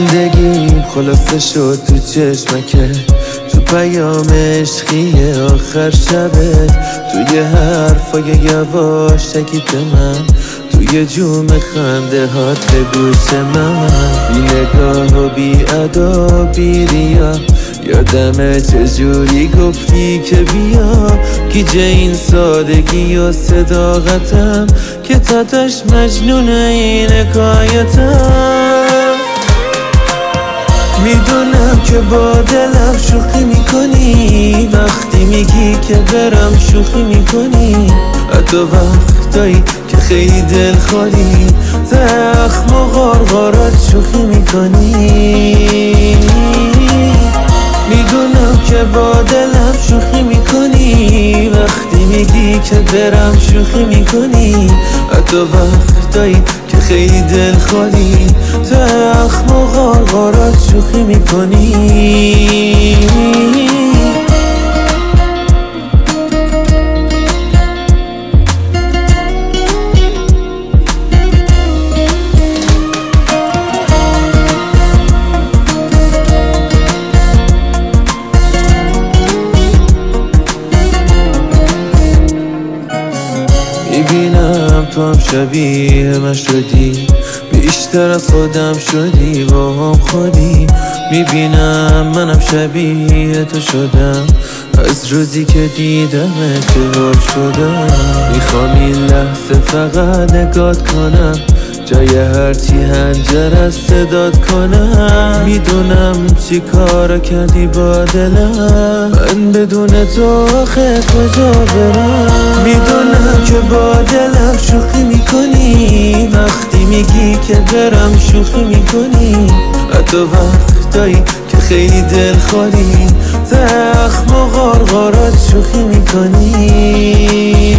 زندگیم خلاصه شد تو چشمکه، تو پیام عشقی آخر شبه، توی حرفای یواشکی من، توی جوم خنده هات به گوش من. بی نگاه و بی ادا و بی ریا، یادمه چجوری گفتی که بیا، گیج این سادگی و صداقتم که تاتش مجنون این حکایتم. میدونم که با دلم شوخی میکنی، وقتی میگی که برم شوخی میکنی، حتی وقتایی که خیلی دل خالی زخم و غارغارات شوخی میکنی. میدونم که با دلم شوخی میکنی، وقتی میگی که برم شوخی میکنی، حتی وقتایی که خیلی دل خالی زخم و غارغارات شوخی میکنی. میبینم تو هم شبیه من شدی، بیشتر از خودم شدی با هم خودی. میبینم منم شبیه تو شدم، از روزی که دیدم که حال شدم. میخوام این لحظه فقط نگات کنم، جای هرچی هنجر از صدات کنم. میدونم چی کارا کردی با دلم، من بدون تو آخه کجا برم. میدونم که با دلم شوخی میکنی، وقتی میگی که برم شوخی میکنی، حتی وقتایی که خیلی دل خالی زخم و غارغارات شوخی میکنی.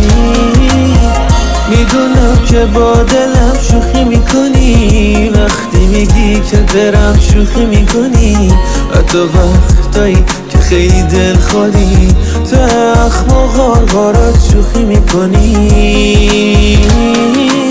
میدونم که با دلم شوخی میکنی، وقتی میگی که برم شوخی میکنی، حتی وقتایی که خیلی دل خالی زخم و غارغارات شوخی میکنی.